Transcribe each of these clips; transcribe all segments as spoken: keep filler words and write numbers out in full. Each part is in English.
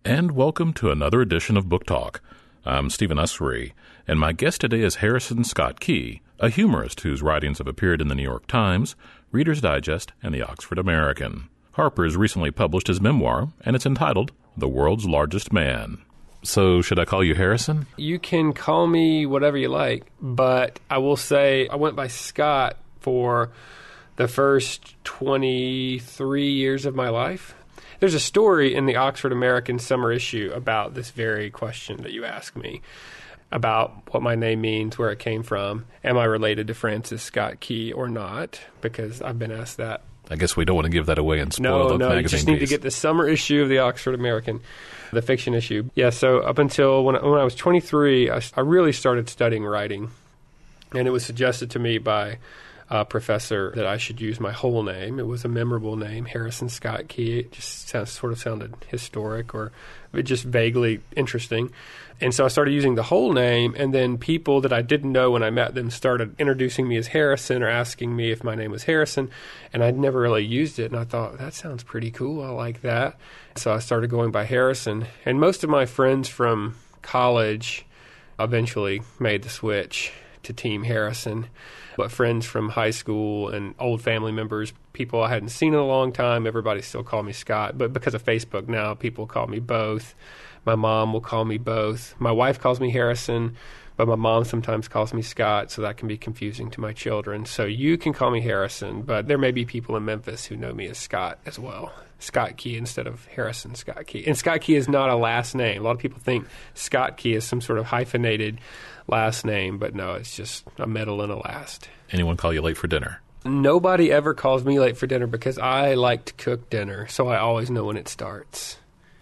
And welcome to another edition of Book Talk. I'm Stephen Usry, and my guest today is Harrison Scott Key, a humorist whose writings have appeared in the New York Times, Reader's Digest, and the Oxford American. Harper's recently published his memoir, and it's entitled The World's Largest Man. So, should I call you Harrison? You can call me whatever you like, but I will say I went by Scott for the first twenty-three years of my life. There's a story in the Oxford American summer issue about this very question that you asked me, about what my name means, where it came from. Am I related to Francis Scott Key or not? Because I've been asked that. I guess we don't want to give that away and spoil no, the no, magazine you just need piece. to get the summer issue of the Oxford American, the fiction issue. Yeah, so up until when, when I was twenty-three, I, I really started studying writing, and it was suggested to me by a professor that I should use my whole name. It was a memorable name, Harrison Scott Key. It just sounds, sort of sounded historic or just vaguely interesting. And so I started using the whole name, and then people that I didn't know when I met them started introducing me as Harrison or asking me if my name was Harrison, and I'd never really used it, and I thought, that sounds pretty cool. I like that. So I started going by Harrison. And most of my friends from college eventually made the switch to Team Harrison. But friends from high school and old family members, people I hadn't seen in a long time, everybody still called me Scott. But because of Facebook now, people call me both. My mom will call me both. My wife calls me Harrison, but my mom sometimes calls me Scott, so that can be confusing to my children. So you can call me Harrison, but there may be people in Memphis who know me as Scott as well. Scott Key instead of Harrison Scott Key. And Scott Key is not a last name. A lot of people think Scott Key is some sort of hyphenated last name, but no, it's just a middle and a last. Anyone call you late for dinner? Nobody ever calls me late for dinner because I like to cook dinner, so I always know when it starts.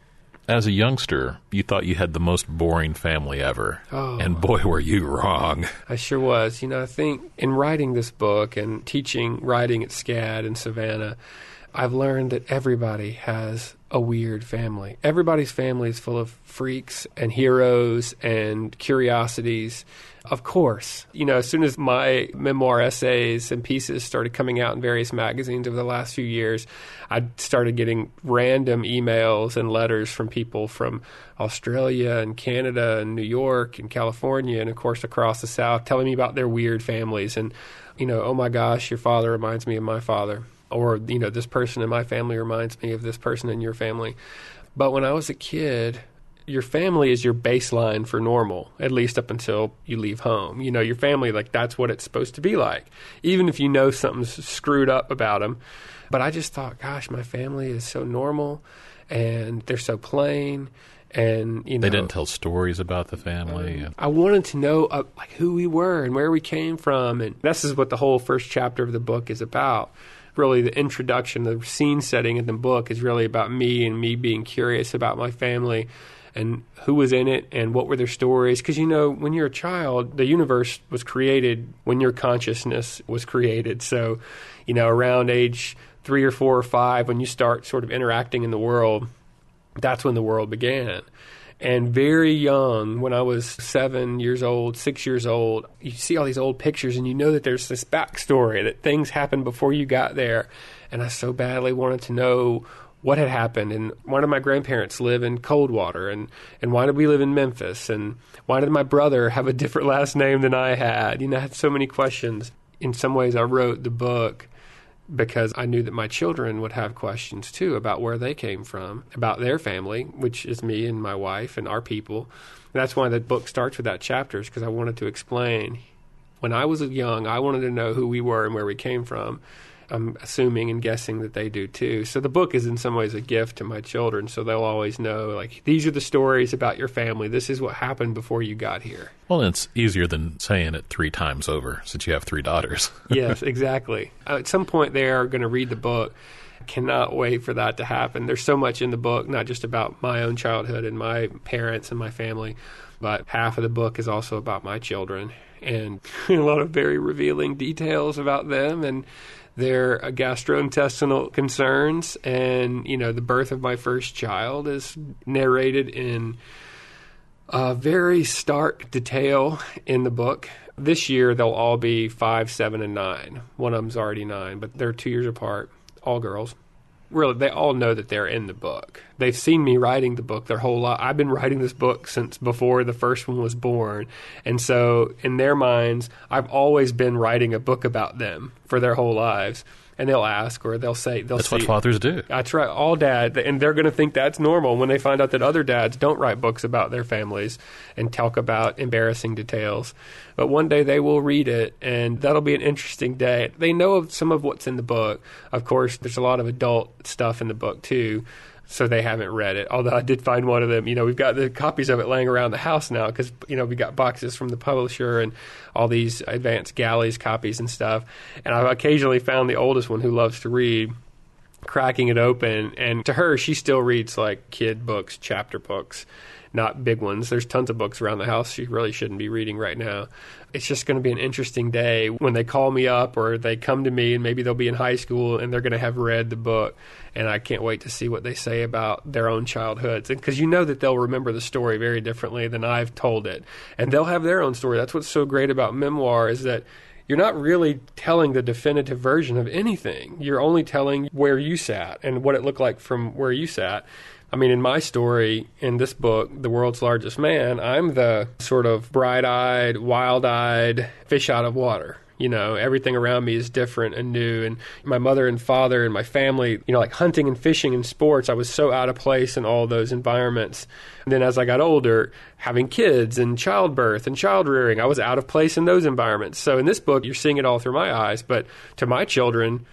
As a youngster, you thought you had the most boring family ever. Oh. And boy, were you wrong. I sure was. You know, I think in writing this book and teaching writing at SCAD in Savannah, I've learned that everybody has a weird family. Everybody's family is full of freaks and heroes and curiosities. Of course, you know, as soon as my memoir essays and pieces started coming out in various magazines over the last few years, I started getting random emails and letters from people from Australia and Canada and New York and California and, of course, across the South telling me about their weird families. And, you know, oh, my gosh, your father reminds me of my father. Or, you know, this person in my family reminds me of this person in your family. But when I was a kid, your family is your baseline for normal, at least up until you leave home. You know, your family, like, that's what it's supposed to be like, even if you know something's screwed up about them. But I just thought, gosh, my family is so normal, and they're so plain. And, you know, they didn't tell stories about the family. Um, I wanted to know uh, like who we were and where we came from. And this is what the whole first chapter of the book is about. Really, the introduction, the scene setting in the book is really about me and me being curious about my family and who was in it and what were their stories. Because, you know, when you're a child, the universe was created when your consciousness was created. So, you know, around age three or four or five, when you start sort of interacting in the world, that's when the world began. And very young, when I was seven years old, six years old, you see all these old pictures and you know that there's this backstory, that things happened before you got there. And I so badly wanted to know what had happened. And why did my grandparents live in Coldwater? And, and why did we live in Memphis? And why did my brother have a different last name than I had? You know, I had so many questions. In some ways, I wrote the book because I knew that my children would have questions, too, about where they came from, about their family, which is me and my wife and our people. And that's why the book starts with that chapter, is because I wanted to explain. When I was young, I wanted to know who we were and where we came from. I'm assuming and guessing that they do, too. So the book is in some ways a gift to my children, so they'll always know, like, these are the stories about your family. This is what happened before you got here. Well, it's easier than saying it three times over, since you have three daughters. Yes, exactly. Uh, at some point, they are going to read the book. I cannot wait for that to happen. There's so much in the book, not just about my own childhood and my parents and my family, but half of the book is also about my children and a lot of very revealing details about them and their gastrointestinal concerns. And, you know, the birth of my first child is narrated in uh, very stark detail in the book. This year, they'll all be five, seven, and nine. One of them's already nine, but they're two years apart, all girls. really, they all know that they're in the book. They've seen me writing the book their whole life. I've been writing this book since before the first one was born. And so in their minds, I've always been writing a book about them for their whole lives. And they'll ask, or they'll say, they'll That's see, what fathers do. That's right, all dad, and they're going to think that's normal when they find out that other dads don't write books about their families and talk about embarrassing details. But one day they will read it, and that'll be an interesting day. They know of some of what's in the book. Of course, there's a lot of adult stuff in the book, too. So they haven't read it. Although I did find one of them. You know, we've got the copies of it laying around the house now because, you know, we got boxes from the publisher and all these advanced galleys copies and stuff. And I've occasionally found the oldest one who loves to read cracking it open. And to her, she still reads like kid books, chapter books, not big ones. There's tons of books around the house she really shouldn't be reading right now. It's just going to be an interesting day when they call me up or they come to me, and maybe they'll be in high school and they're going to have read the book. And I can't wait to see what they say about their own childhoods. Because you know that they'll remember the story very differently than I've told it. And they'll have their own story. That's what's so great about memoir, is that you're not really telling the definitive version of anything. You're only telling where you sat and what it looked like from where you sat. I mean, in my story, in this book, The World's Largest Man, I'm the sort of bright-eyed, wild-eyed fish out of water. You know, everything around me is different and new. And my mother and father and my family, you know, like hunting and fishing and sports, I was so out of place in all those environments. And then as I got older, having kids and childbirth and child rearing, I was out of place in those environments. So in this book, you're seeing it all through my eyes. But to my children,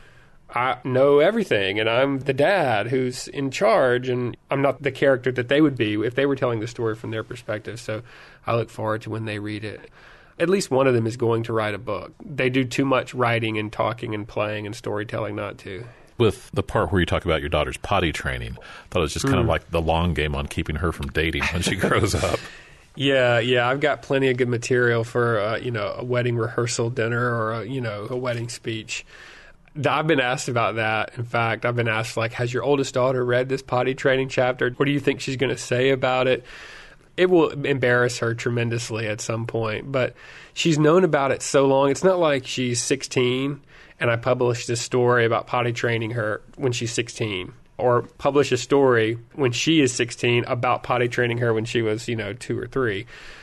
I know everything, and I'm the dad who's in charge, and I'm not the character that they would be if they were telling the story from their perspective. So I look forward to when they read it. At least one of them is going to write a book. They do too much writing and talking and playing and storytelling not to. With the part where you talk about your daughter's potty training, I thought it was just kind mm. of like the long game on keeping her from dating when she grows up. Yeah, yeah, I've got plenty of good material for, uh, you know, a wedding rehearsal dinner or, a, you know, a wedding speech. I've been asked about that. In fact, I've been asked, like, has your oldest daughter read this potty training chapter? What do you think she's going to say about it? It will embarrass her tremendously at some point, but she's known about it so long. It's not like she's sixteen and I published this story about potty training her when she's sixteen, or publish a story when she is sixteen about potty training her when she was, you know, two or three.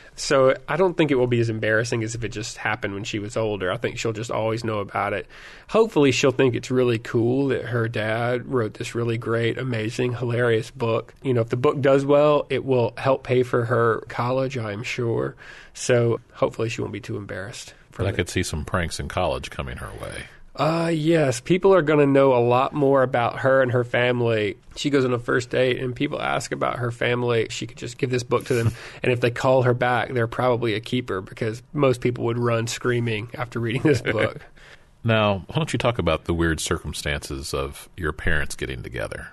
So I don't think it will be as embarrassing as if it just happened when she was older. I think she'll just always know about it. Hopefully she'll think it's really cool that her dad wrote this really great, amazing, hilarious book. You know, if the book does well, it will help pay for her college, I'm sure. So hopefully she won't be too embarrassed. But I could see some pranks in college coming her way. Uh, yes. People are going to know a lot more about her and her family. She goes on a first date and people ask about her family. She could just give this book to them. And if they call her back, they're probably a keeper, because most people would run screaming after reading this book. Now, why don't you talk about the weird circumstances of your parents getting together?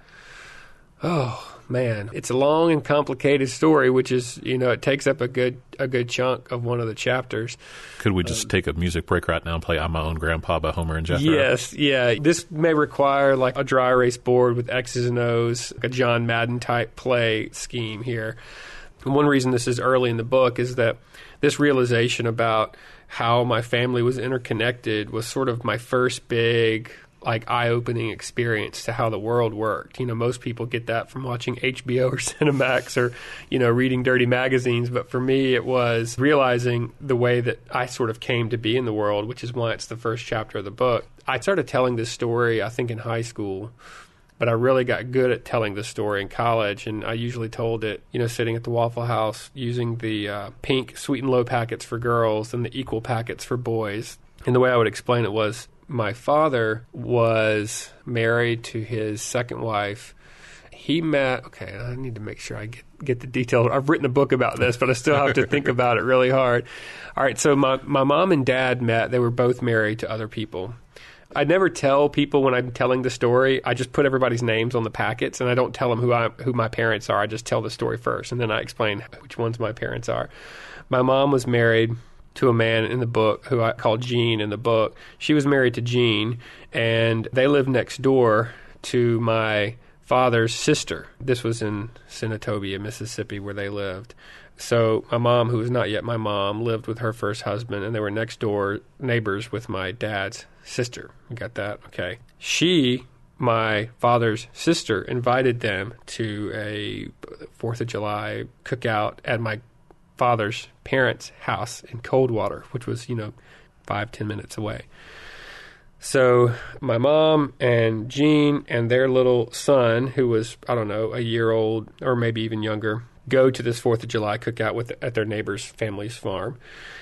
Oh, man. It's a long and complicated story, which is, you know, it takes up a good a good chunk of one of the chapters. Could we just um, take a music break right now and play I'm My Own Grandpa by Homer and Jethro? Yes, yeah. This may require like a dry erase board with X's and O's, like a John Madden type play scheme here. And one reason this is early in the book is that this realization about how my family was interconnected was sort of my first big, like, eye-opening experience to how the world worked. You know, most people get that from watching H B O or Cinemax or, you know, reading dirty magazines. But for me, it was realizing the way that I sort of came to be in the world, which is why it's the first chapter of the book. I started telling this story, I think, in high school. But I really got good at telling the story in college, and I usually told it, you know, sitting at the Waffle House using the uh, pink sweet and low packets for girls and the equal packets for boys. And the way I would explain it was, my father was married to his second wife. He met, okay, I need to make sure I get, get the details. I've written a book about this, but I still have to think about it really hard. All right, so my, my mom and dad met. They were both married to other people. I never tell people when I'm telling the story. I just put everybody's names on the packets, and I don't tell them who I who my parents are. I just tell the story first, and then I explain which ones my parents are. My mom was married to a man in the book who I call Gene in the book. She was married to Gene, and they lived next door to my father's sister. This was in Senatobia, Mississippi, where they lived. So my mom, who was not yet my mom, lived with her first husband, and they were next door neighbors with my dad's sister. You got that? Okay. She my father's sister invited them to a fourth of July cookout at my father's parents' house in Coldwater, which was, you know, five, ten minutes away. So my mom and Jean and their little son, who was, I don't know, a year old or maybe even younger, go to this fourth of July cookout with at their neighbor's family's farm.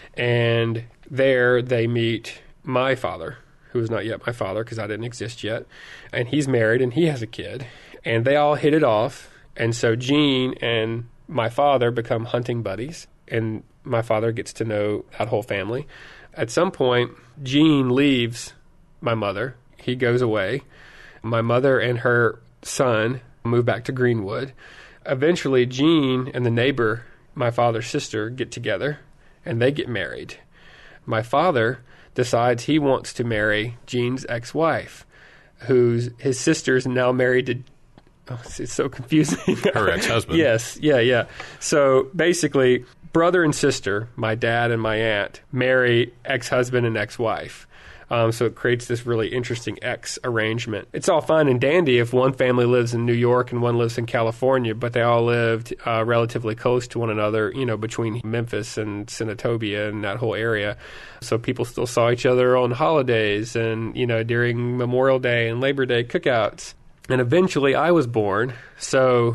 And there they meet my father, who is not yet my father because I didn't exist yet. And he's married and he has a kid. And they all hit it off. And so Jean and my father become hunting buddies. And my father gets to know that whole family. At some point, Jean leaves my mother. He goes away. My mother and her son move back to Greenwood. Eventually, Jean and the neighbor, my father's sister, get together, and they get married. My father decides he wants to marry Jean's ex-wife, who's his sister's now married to. Oh, it's so confusing. Her ex-husband. Yes, yeah, yeah. So basically, brother and sister, my dad and my aunt, marry ex-husband and ex-wife. Um, so it creates this really interesting ex arrangement. It's all fine and dandy if one family lives in New York and one lives in California, but they all lived uh, relatively close to one another, you know, between Memphis and Senatobia and that whole area. So people still saw each other on holidays and, you know, during Memorial Day and Labor Day cookouts. And eventually I was born. So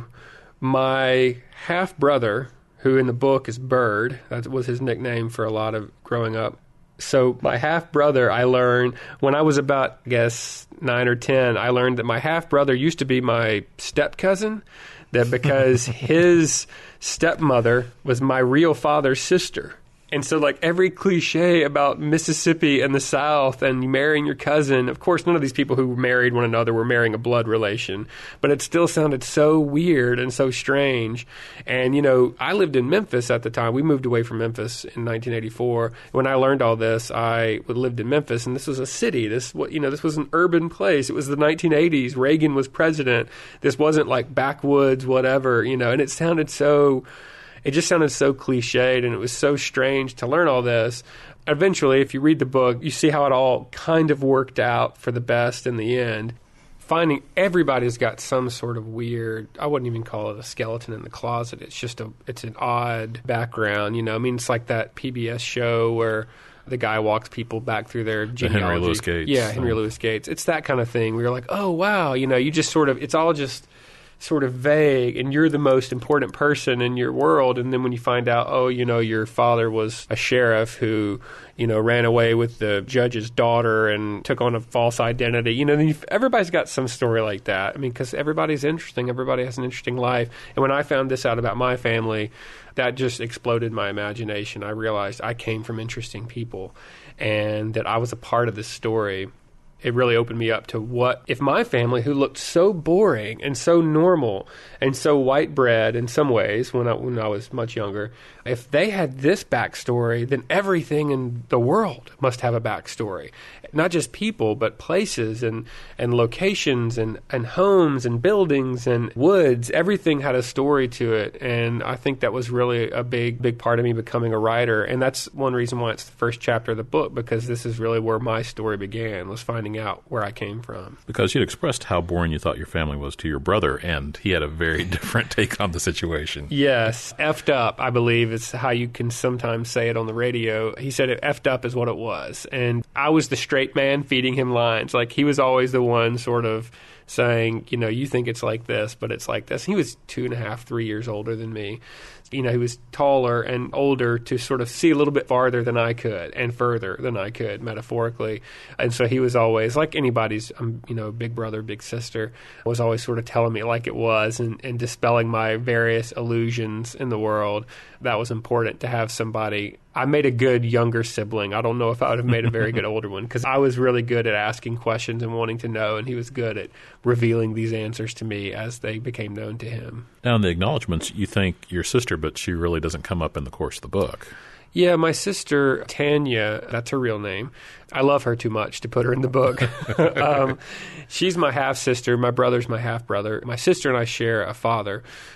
my half-brother, who in the book is Bird, that was his nickname for a lot of growing up. So my half-brother, I learned, when I was about, I guess, nine or ten, I learned that my half-brother used to be my step-cousin, that because his stepmother was my real father's sister. And so, like, every cliche about Mississippi and the South and marrying your cousin, of course, none of these people who married one another were marrying a blood relation, but it still sounded so weird and so strange. And, you know, I lived in Memphis at the time. We moved away from Memphis in nineteen eighty-four. When I learned all this, I lived in Memphis, and this was a city. This, you know, this was an urban place. It was the nineteen eighties. Reagan was president. This wasn't like backwoods, whatever, you know, and it sounded so... It just sounded so cliched, and it was so strange to learn all this. Eventually, if you read the book, you see how it all kind of worked out for the best in the end. Finding everybody's got some sort of weird, I wouldn't even call it a skeleton in the closet. It's just a, it's an odd background, you know. I mean, it's like that P B S show where the guy walks people back through their genealogy. The Henry Louis Gates. Yeah, Henry so. Louis Gates. It's that kind of thing where you're like, oh, wow, you know, you just sort of, it's all just sort of vague, and you're the most important person in your world. And then when you find out, oh, you know, your father was a sheriff who, you know, ran away with the judge's daughter and took on a false identity, you know, then you've, everybody's got some story like that. I mean, because everybody's interesting. Everybody has an interesting life. And when I found this out about my family, that just exploded my imagination. I realized I came from interesting people and that I was a part of this story. It really opened me up to what if my family, who looked so boring and so normal and so white bread in some ways when I, when I was much younger, if they had this backstory, then everything in the world must have a backstory. Not just people, but places and, and locations and, and homes and buildings and woods. Everything had a story to it. And I think that was really a big, big part of me becoming a writer. And that's one reason why it's the first chapter of the book, because this is really where my story began, was finding out where I came from. Because you'd expressed how boring you thought your family was to your brother, and he had a very different take on the situation. Yes. Effed up, I believe, is how you can sometimes say it on the radio. He said it effed up is what it was. And I was the straight man feeding him lines. Like, he was always the one sort of saying, you know, you think it's like this, but it's like this. He was two and a half, three years older than me. You know, he was taller and older to sort of see a little bit farther than I could and further than I could, metaphorically. And so he was always, like anybody's, um, you know, big brother, big sister, was always sort of telling me like it was and, and dispelling my various illusions in the world. That was important to have somebody. I made a good younger sibling. I don't know if I would have made a very good older one, because I was really good at asking questions and wanting to know, and he was good at revealing these answers to me as they became known to him. Now, in the acknowledgments, you thank your sister, but she really doesn't come up in the course of the book. Yeah, my sister, Tanya, that's her real name. I love her too much to put her in the book. um, she's my half-sister. My brother's my half-brother. My sister and I share a father.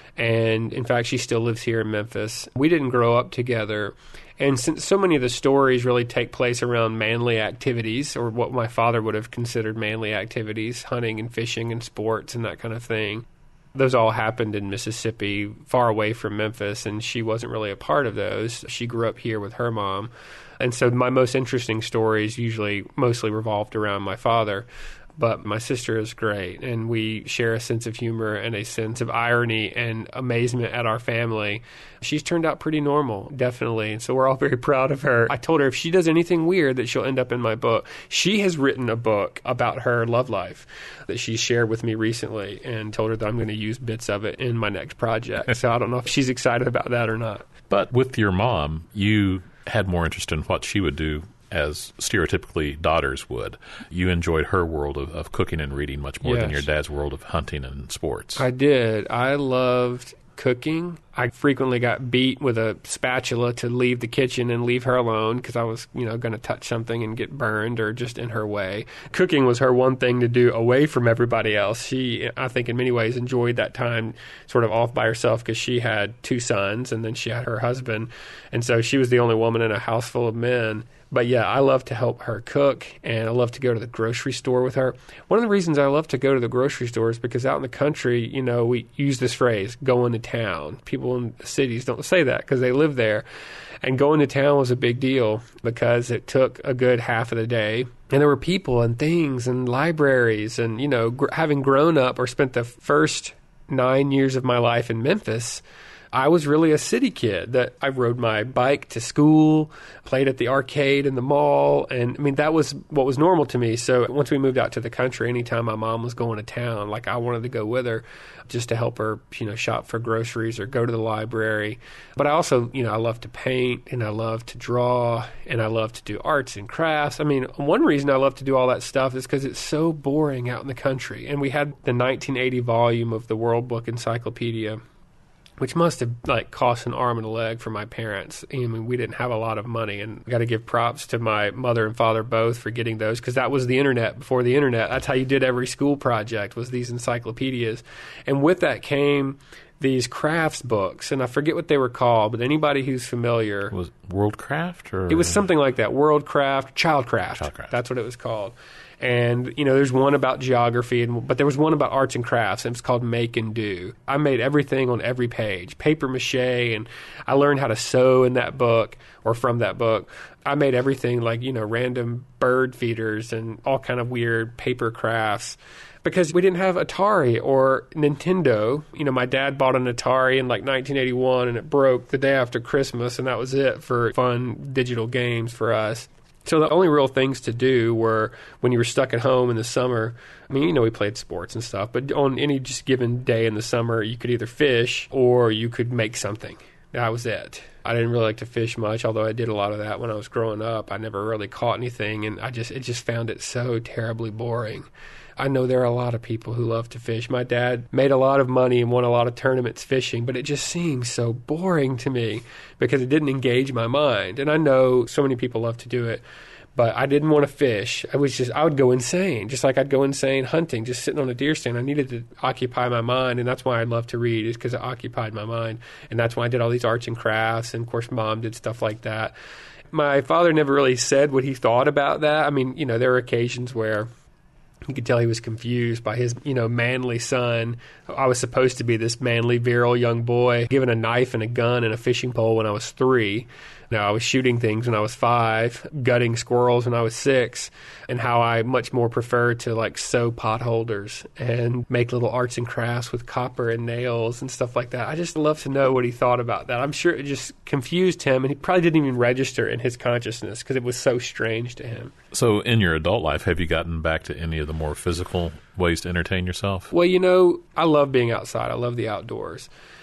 And in fact, she still lives here in Memphis. We didn't grow up together. And since so many of the stories really take place around manly activities, or what my father would have considered manly activities, hunting and fishing and sports and that kind of thing, those all happened in Mississippi, far away from Memphis, and she wasn't really a part of those. She grew up here with her mom. And so my most interesting stories usually mostly revolved around my father. But my sister is great, and we share a sense of humor and a sense of irony and amazement at our family. She's turned out pretty normal, definitely, and so we're all very proud of her. I told her if she does anything weird that she'll end up in my book. She has written a book about her love life that she shared with me recently, and told her that I'm going to use bits of it in my next project. So I don't know if she's excited about that or not. But with your mom, you had more interest in what she would do as stereotypically daughters would. You enjoyed her world of, of cooking and reading much more yes. than your dad's world of hunting and sports. I did. I loved cooking. I frequently got beat with a spatula to leave the kitchen and leave her alone because I was, you know, going to touch something and get burned or just in her way. Cooking was her one thing to do away from everybody else. She, I think, in many ways enjoyed that time sort of off by herself because she had two sons and then she had her husband. And so she was the only woman in a house full of men. But yeah, I love to help her cook, and I love to go to the grocery store with her. One of the reasons I love to go to the grocery store is because out in the country, you know, we use this phrase, going to town. People in cities don't say that because they live there. And going to town was a big deal because it took a good half of the day. And there were people and things and libraries and, you know, gr- having grown up or spent the first nine years of my life in Memphis, I was really a city kid. That I rode my bike to school, played at the arcade in the mall, and I mean that was what was normal to me. So once we moved out to the country, anytime my mom was going to town, like I wanted to go with her just to help her, you know, shop for groceries or go to the library. But I also, you know, I love to paint and I love to draw and I love to do arts and crafts. I mean, one reason I love to do all that stuff is because it's so boring out in the country. And we had the nineteen eighty volume of the World Book Encyclopedia, which must have like cost an arm and a leg for my parents. I mean, we didn't have a lot of money, and I got to give props to my mother and father both for getting those because that was the internet before the internet. That's how you did every school project, was these encyclopedias. And with that came these crafts books, and I forget what they were called, but anybody who's familiar. Was World Craft? Or? It was something like that, World Craft, Childcraft. Childcraft. That's what it was called. And, you know, there's one about geography, and but there was one about arts and crafts, and it's called Make and Do. I made everything on every page, paper mache, and I learned how to sew in that book or from that book. I made everything like, you know, random bird feeders and all kind of weird paper crafts because we didn't have Atari or Nintendo. You know, my dad bought an Atari in like nineteen eighty-one, and it broke the day after Christmas, and that was it for fun digital games for us. So the only real things to do were when you were stuck at home in the summer. I mean, you know, we played sports and stuff, but on any just given day in the summer, you could either fish or you could make something. That was it. I didn't really like to fish much, although I did a lot of that when I was growing up. I never really caught anything, and I just it just found it so terribly boring. I know there are a lot of people who love to fish. My dad made a lot of money and won a lot of tournaments fishing, but it just seemed so boring to me because it didn't engage my mind. And I know so many people love to do it, but I didn't want to fish. I was just, I would go insane, just like I'd go insane hunting, just sitting on a deer stand. I needed to occupy my mind, and that's why I love to read, is because it occupied my mind. And that's why I did all these arts and crafts, and of course Mom did stuff like that. My father never really said what he thought about that. I mean, you know, there were occasions where you could tell he was confused by his, you know, manly son. I was supposed to be this manly, virile young boy given a knife and a gun and a fishing pole when I was three. Now, I was shooting things when I was five, gutting squirrels when I was six, and how I much more prefer to, like, sew potholders and make little arts and crafts with copper and nails and stuff like that. I just love to know what he thought about that. I'm sure it just confused him, and he probably didn't even register in his consciousness because it was so strange to him. So in your adult life, have you gotten back to any of the more physical ways to entertain yourself? Well, you know, I love being outside. I love the outdoors.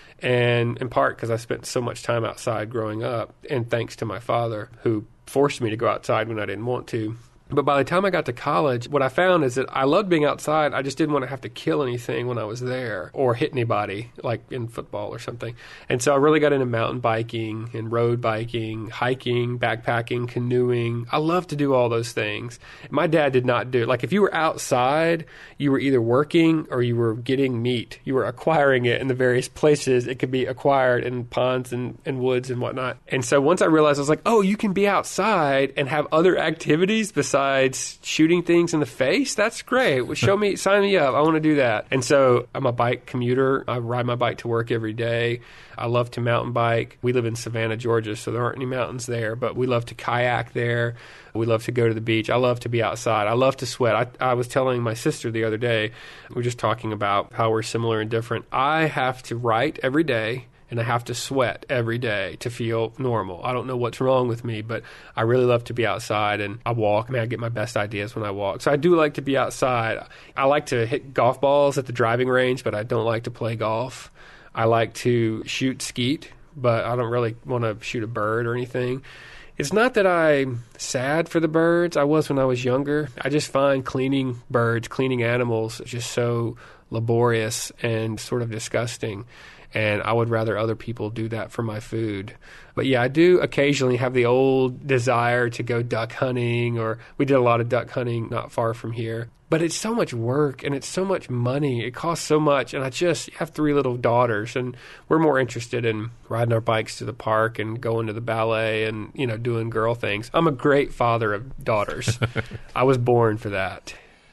And in part because I spent so much time outside growing up, and thanks to my father, who forced me to go outside when I didn't want to. But by the time I got to college, what I found is that I loved being outside. I just didn't want to have to kill anything when I was there or hit anybody, like in football or something. And so I really got into mountain biking and road biking, hiking, backpacking, canoeing. I love to do all those things. My dad did not do it. Like if you were outside, you were either working or you were getting meat. You were acquiring it in the various places it could be acquired in ponds and, and woods and whatnot. And so once I realized, I was like, oh, you can be outside and have other activities besides Besides shooting things in the face, that's great. Well, show me, sign me up. I want to do that. And so I'm a bike commuter. I ride my bike to work every day. I love to mountain bike. We live in Savannah, Georgia, so there aren't any mountains there, but we love to kayak there. We love to go to the beach. I love to be outside. I love to sweat. I, I was telling my sister the other day, we were just talking about how we're similar and different. I have to write every day. And I have to sweat every day to feel normal. I don't know what's wrong with me, but I really love to be outside, and I walk. I mean, I get my best ideas when I walk. So I do like to be outside. I like to hit golf balls at the driving range, but I don't like to play golf. I like to shoot skeet, but I don't really want to shoot a bird or anything. It's not that I'm sad for the birds. I was when I was younger. I just find cleaning birds, cleaning animals just so laborious and sort of disgusting. And I would rather other people do that for my food. But yeah, I do occasionally have the old desire to go duck hunting, or we did a lot of duck hunting not far from here. But it's so much work and it's so much money. It costs so much. And I just have three little daughters, and we're more interested in riding our bikes to the park and going to the ballet and, you know, doing girl things. I'm a great father of daughters. I was born for that.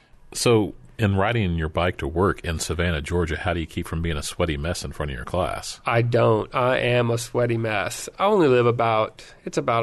So in riding your bike to work in Savannah, Georgia, how do you keep from being a sweaty mess in front of your class? I don't. I am a sweaty mess. I only live about, it's about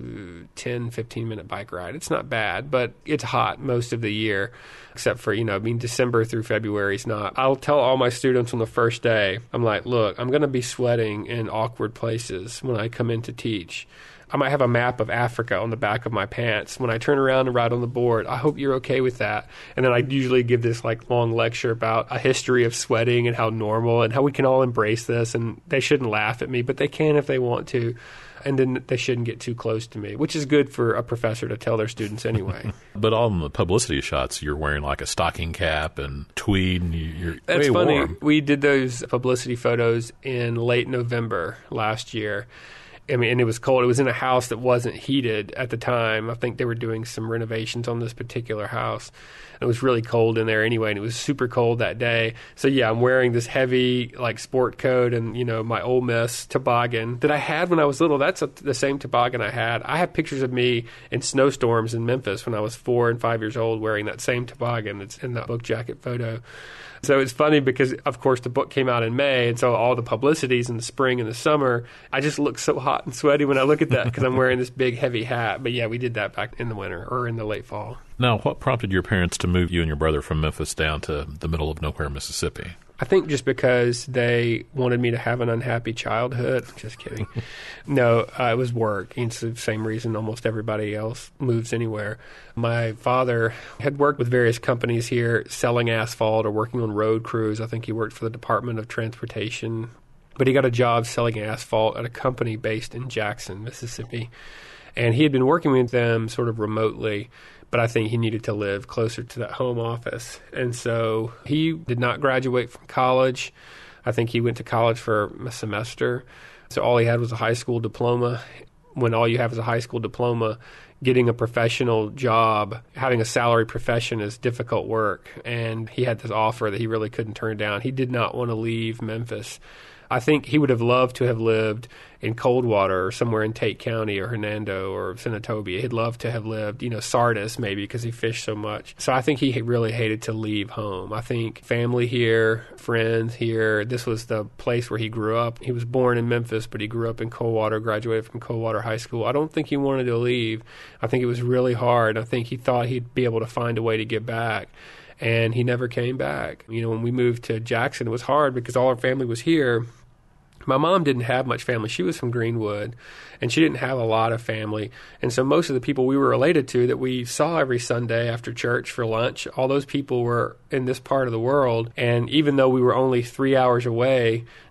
a ten, fifteen minute bike ride. It's not bad, but it's hot most of the year, except for, you know, I mean, December through February is not. I'll tell all my students on the first day, I'm like, look, I'm going to be sweating in awkward places when I come in to teach. I might have a map of Africa on the back of my pants. When I turn around and write on the board, I hope you're okay with that. And then I usually give this like long lecture about a history of sweating and how normal and how we can all embrace this. And they shouldn't laugh at me, but they can if they want to. And then they shouldn't get too close to me, which is good for a professor to tell their students anyway. But on the publicity shots, you're wearing like a stocking cap and tweed, and you're That's way funny. warm. We did those publicity photos in late November last year. I mean, and it was cold. It was in a house that wasn't heated at the time. I think they were doing some renovations on this particular house. It was really cold in there anyway, and it was super cold that day. So, yeah, I'm wearing this heavy, like, sport coat and, you know, my Ole Miss toboggan that I had when I was little. That's a, the same toboggan I had. I have pictures of me in snowstorms in Memphis when I was four and five years old wearing that same toboggan that's in that book jacket photo. So it's funny because, of course, the book came out in May, and so all the publicity's in the spring and the summer. I just look so hot and sweaty when I look at that because I'm wearing this big, heavy hat. But, yeah, we did that back in the winter or in the late fall. Now, what prompted your parents to move you and your brother from Memphis down to the middle of nowhere, Mississippi? I think just because they wanted me to have an unhappy childhood. Just kidding. No, uh, it was work. It's the same reason almost everybody else moves anywhere. My father had worked with various companies here selling asphalt or working on road crews. I think he worked for the Department of Transportation. But he got a job selling asphalt at a company based in Jackson, Mississippi. And he had been working with them sort of remotely, but I think he needed to live closer to that home office. And so he did not graduate from college. I think he went to college for a semester. So all he had was a high school diploma. When all you have is a high school diploma, getting a professional job, having a salary profession is difficult work. And he had this offer that he really couldn't turn down. He did not want to leave Memphis. I think he would have loved to have lived in Coldwater or somewhere in Tate County or Hernando or Senatobia. He'd love to have lived, you know, Sardis maybe because he fished so much. So I think he really hated to leave home. I think family here, friends here, this was the place where he grew up. He was born in Memphis, but he grew up in Coldwater, graduated from Coldwater High School. I don't think he wanted to leave. I think it was really hard. I think he thought he'd be able to find a way to get back. And he never came back. You know, when we moved to Jackson, it was hard because all our family was here. My mom didn't have much family. She was from Greenwood, and she didn't have a lot of family. And so most of the people we were related to that we saw every Sunday after church for lunch, all those people were in this part of the world. And even though we were only three hours away,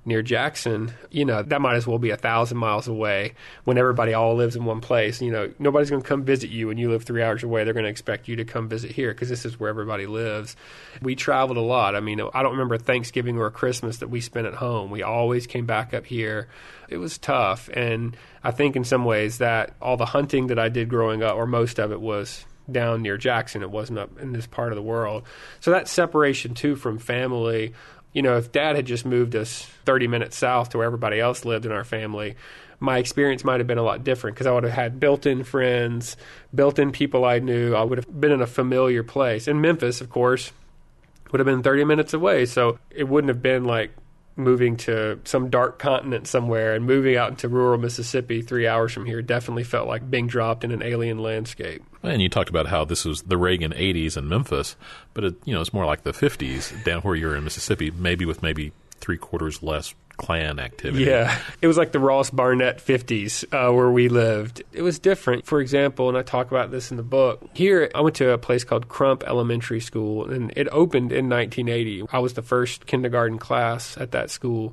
near Jackson, you know, that might as well be a thousand miles away when everybody all lives in one place. You know, nobody's going to come visit you when you live three hours away. They're going to expect you to come visit here because this is where everybody lives. We traveled a lot. I mean, I don't remember Thanksgiving or Christmas that we spent at home. We always came back up here. It was tough. And I think in some ways that all the hunting that I did growing up, or most of it, was down near Jackson. It wasn't up in this part of the world. So that separation, too, from family. You know, if Dad had just moved us thirty minutes south to where everybody else lived in our family, my experience might have been a lot different because I would have had built-in friends, built-in people I knew. I would have been in a familiar place. And Memphis, of course, would have been thirty minutes away. So it wouldn't have been like moving to some dark continent somewhere, and moving out into rural Mississippi three hours from here definitely felt like being dropped in an alien landscape. And you talked about how this was the Reagan eighties in Memphis, but it, you know, it's more like the fifties down where you're in Mississippi, maybe with maybe three quarters less Klan activity. Yeah, it was like the Ross Barnett fifties uh, where we lived. It was different. For example, and I talk about this in the book, here I went to a place called Crump Elementary School, and it opened in nineteen eighty. I was the first kindergarten class at that school.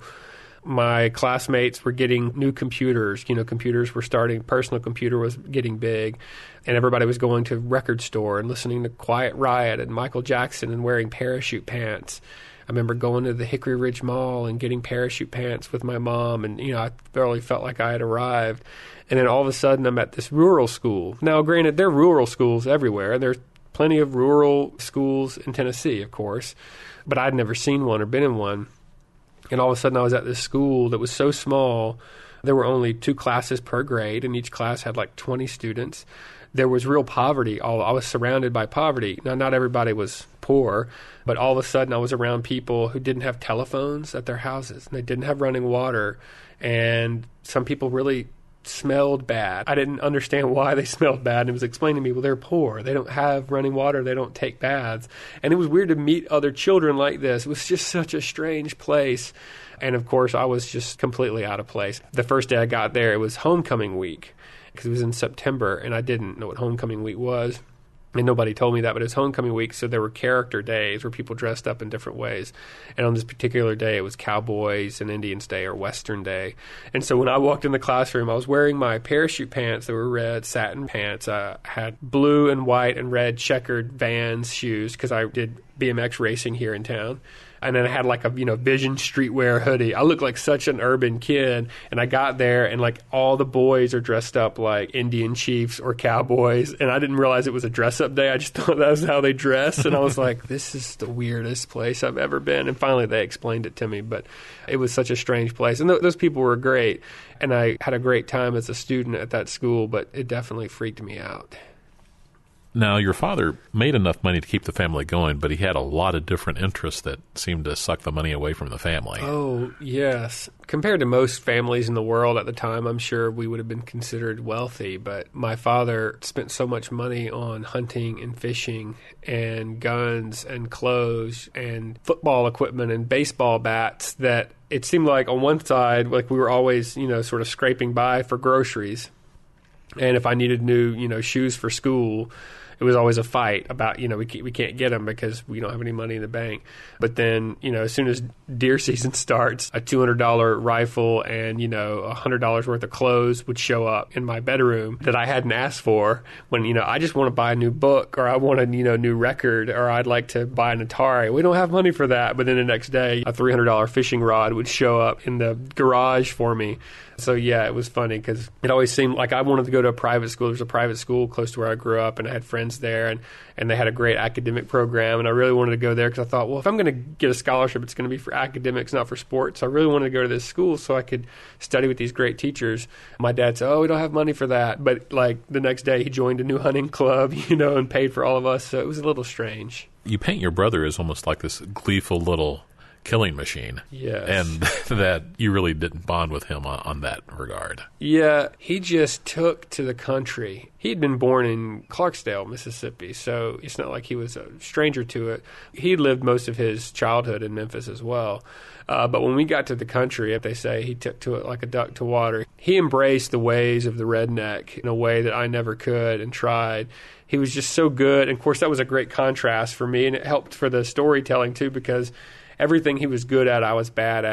My classmates were getting new computers. You know, computers were starting, personal computer was getting big, and everybody was going to record store and listening to Quiet Riot and Michael Jackson and wearing parachute pants. I remember going to the Hickory Ridge Mall and getting parachute pants with my mom, and, you know, I barely felt like I had arrived. And then all of a sudden I'm at this rural school. Now, granted, there are rural schools everywhere. There's plenty of rural schools in Tennessee, of course, but I'd never seen one or been in one. And all of a sudden I was at this school that was so small. There were only two classes per grade, and each class had like twenty students. There was real poverty. All I was surrounded by poverty. Now, not everybody was poor, but all of a sudden I was around people who didn't have telephones at their houses, and they didn't have running water, and some people really smelled bad. I didn't understand why they smelled bad, and it was explained to me, well, they're poor. They don't have running water. They don't take baths. And it was weird to meet other children like this. It was just such a strange place. And, of course, I was just completely out of place. The first day I got there, it was homecoming week, because it was in September, and I didn't know what homecoming week was. And nobody told me that, but it was homecoming week, so there were character days where people dressed up in different ways. And on this particular day, it was Cowboys and Indians Day, or Western Day. And so when I walked in the classroom, I was wearing my parachute pants that were red, satin pants. I had blue and white and red checkered Vans shoes, because I did B M X racing here in town. And then I had like a, you know, Vision streetwear hoodie. I looked like such an urban kid. And I got there, and like all the boys are dressed up like Indian chiefs or cowboys. And I didn't realize it was a dress-up day. I just thought that was how they dressed. And I was like, this is the weirdest place I've ever been. And finally they explained it to me. But it was such a strange place. And th- those people were great. And I had a great time as a student at that school, but it definitely freaked me out. Now, your father made enough money to keep the family going, but he had a lot of different interests that seemed to suck the money away from the family. Oh, yes. Compared to most families in the world at the time, I'm sure we would have been considered wealthy, but my father spent so much money on hunting and fishing and guns and clothes and football equipment and baseball bats that it seemed like on one side, like we were always, you know, sort of scraping by for groceries. And if I needed new, you know, shoes for school, it was always a fight about, you know, we can't, we can't get them because we don't have any money in the bank. But then, you know, as soon as deer season starts, a two hundred dollars rifle and, you know, one hundred dollars worth of clothes would show up in my bedroom that I hadn't asked for when, you know, I just want to buy a new book, or I want a, you know, new record, or I'd like to buy an Atari. We don't have money for that. But then the next day, a three hundred dollars fishing rod would show up in the garage for me. So, yeah, it was funny because it always seemed like I wanted to go to a private school. There was a private school close to where I grew up, and I had friends there, and, and they had a great academic program, and I really wanted to go there because I thought, well, if I'm going to get a scholarship, it's going to be for academics, not for sports. So I really wanted to go to this school so I could study with these great teachers. My dad said, oh, we don't have money for that. But, like, the next day he joined a new hunting club, you know, and paid for all of us. So it was a little strange. You paint your brother as almost like this gleeful little killing machine. Yes. And that you really didn't bond with him on, on that regard. Yeah, he just took to the country. He'd been born in Clarksdale, Mississippi, so it's not like he was a stranger to it. He lived most of his childhood in Memphis as well. Uh, but when we got to the country, if they say, he took to it like a duck to water. He embraced the ways of the redneck in a way that I never could and tried. He was just so good. And, of course, that was a great contrast for me, and it helped for the storytelling, too, because everything he was good at, I was bad at.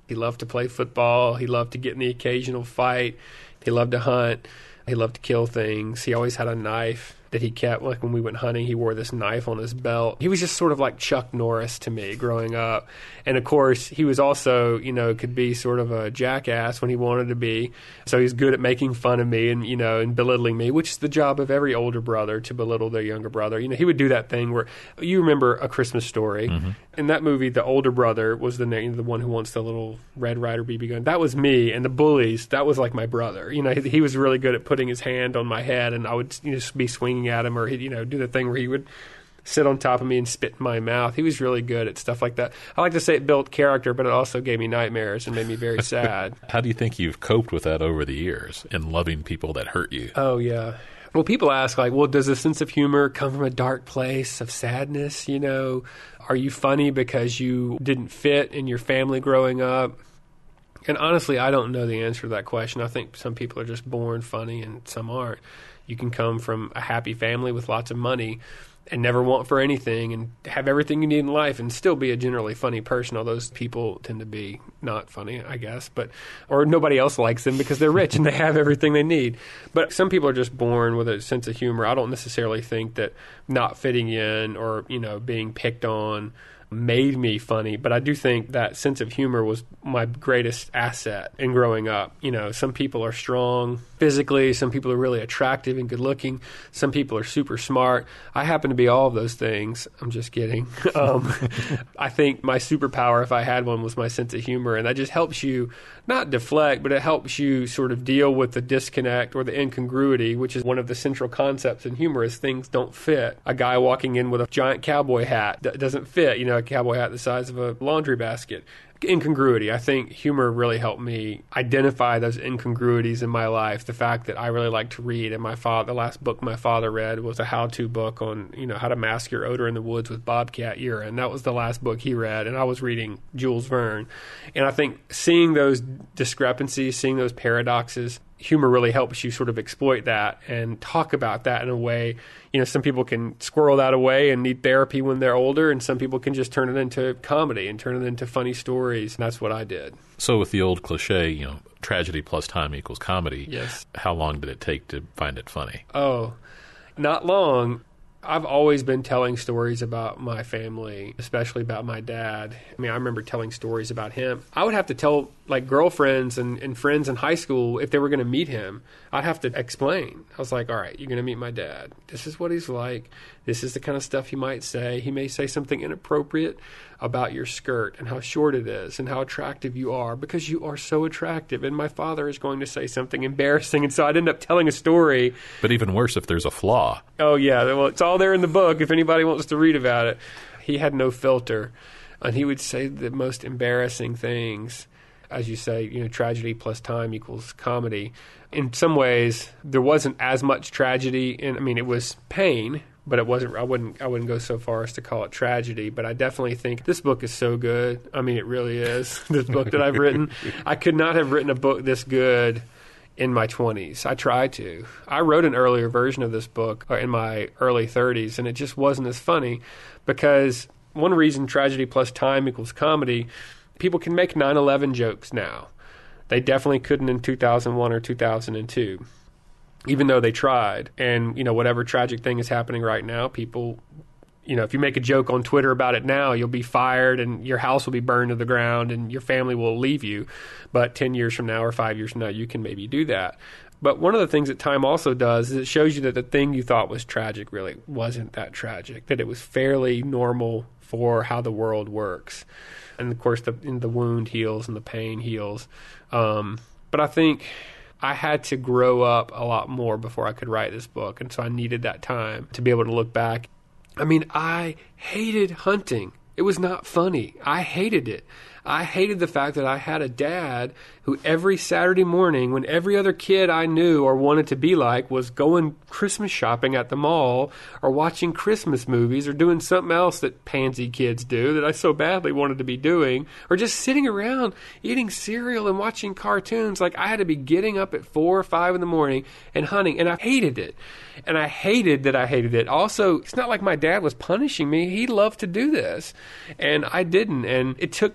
He loved to play football. He loved to get in the occasional fight. He loved to hunt. He loved to kill things. He always had a knife that he kept. Like when we went hunting, he wore this knife on his belt. He was just sort of like Chuck Norris to me growing up. And of course, he was also, you know, could be sort of a jackass when he wanted to be. So he's good at making fun of me and, you know, and belittling me, which is the job of every older brother, to belittle their younger brother. You know, he would do that thing where, you remember A Christmas Story. Mm-hmm. In that movie, the older brother was the name, the one who wants the little Red Ryder B B gun. That was me. And the bullies, that was like my brother. You know, he, he was really good at putting his hand on my head, and I would, you know, just be swinging at him, or he'd, you know, do the thing where he would sit on top of me and spit in my mouth. He was really good at stuff like that. I like to say it built character, but it also gave me nightmares and made me very sad. How do you think you've coped with that over the years in loving people that hurt you? Oh, yeah. Well, people ask, like, well, does a sense of humor come from a dark place of sadness? You know, are you funny because you didn't fit in your family growing up? And honestly, I don't know the answer to that question. I think some people are just born funny and some aren't. You can come from a happy family with lots of money and never want for anything and have everything you need in life and still be a generally funny person. All those people tend to be not funny, I guess, but or nobody else likes them because they're rich and they have everything they need. But some people are just born with a sense of humor. I don't necessarily think that not fitting in or, you know, being picked on made me funny, but I do think that sense of humor was my greatest asset in growing up. You know, some people are strong physically, some people are really attractive and good looking, some people are super smart. I happen to be all of those things. I'm just kidding. Um, I think my superpower, if I had one, was my sense of humor, and that just helps you not deflect, but it helps you sort of deal with the disconnect or the incongruity, which is one of the central concepts in humor, is things don't fit. A guy walking in with a giant cowboy hat that doesn't fit, you know, a cowboy hat the size of a laundry basket. Incongruity. I think humor really helped me identify those incongruities in my life. The fact that I really like to read, and my father, the last book my father read was a how-to book on, you know, how to mask your odor in the woods with bobcat urine. That was the last book he read, and I was reading Jules Verne. And I think seeing those discrepancies, seeing those paradoxes, humor really helps you sort of exploit that and talk about that in a way. You know, some people can squirrel that away and need therapy when they're older, and some people can just turn it into comedy and turn it into funny stories. And that's what I did. So with the old cliche, you know, tragedy plus time equals comedy. Yes. How long did it take to find it funny? Oh, not long. I've always been telling stories about my family, especially about my dad. I mean, I remember telling stories about him. I would have to tell, like, girlfriends and, and friends in high school, if they were going to meet him, I'd have to explain. I was like, all right, you're going to meet my dad. This is what he's like. This is the kind of stuff he might say. He may say something inappropriate about your skirt and how short it is and how attractive you are because you are so attractive. And my father is going to say something embarrassing. And so I'd end up telling a story. But even worse if there's a flaw. Oh, yeah. Well, it's all there in the book if anybody wants to read about it. He had no filter. And he would say the most embarrassing things. As you say, you know, tragedy plus time equals comedy. In some ways, there wasn't as much tragedy. In, I mean, it was pain. But it wasn't. I wouldn't. I wouldn't go so far as to call it tragedy. But I definitely think this book is so good. I mean, it really is. This book that I've written, I could not have written a book this good in my twenties. I tried to. I wrote an earlier version of this book in my early thirties, and it just wasn't as funny because one reason tragedy plus time equals comedy, people can make nine eleven jokes now. They definitely couldn't in two thousand one or two thousand two. Even though they tried. And, you know, whatever tragic thing is happening right now, people, you know, if you make a joke on Twitter about it now, you'll be fired and your house will be burned to the ground and your family will leave you. But ten years from now or five years from now, you can maybe do that. But one of the things that time also does is it shows you that the thing you thought was tragic really wasn't that tragic, that it was fairly normal for how the world works. And, of course, the, the wound heals and the pain heals. Um, but I think I had to grow up a lot more before I could write this book, and so I needed that time to be able to look back. I mean, I hated hunting. It was not funny. I hated it. I hated the fact that I had a dad who every Saturday morning, when every other kid I knew or wanted to be like was going Christmas shopping at the mall or watching Christmas movies or doing something else that pansy kids do that I so badly wanted to be doing, or just sitting around eating cereal and watching cartoons. Like, I had to be getting up at four or five in the morning and hunting, and I hated it. And I hated that I hated it. Also, it's not like my dad was punishing me. He loved to do this, and I didn't. And it took me a long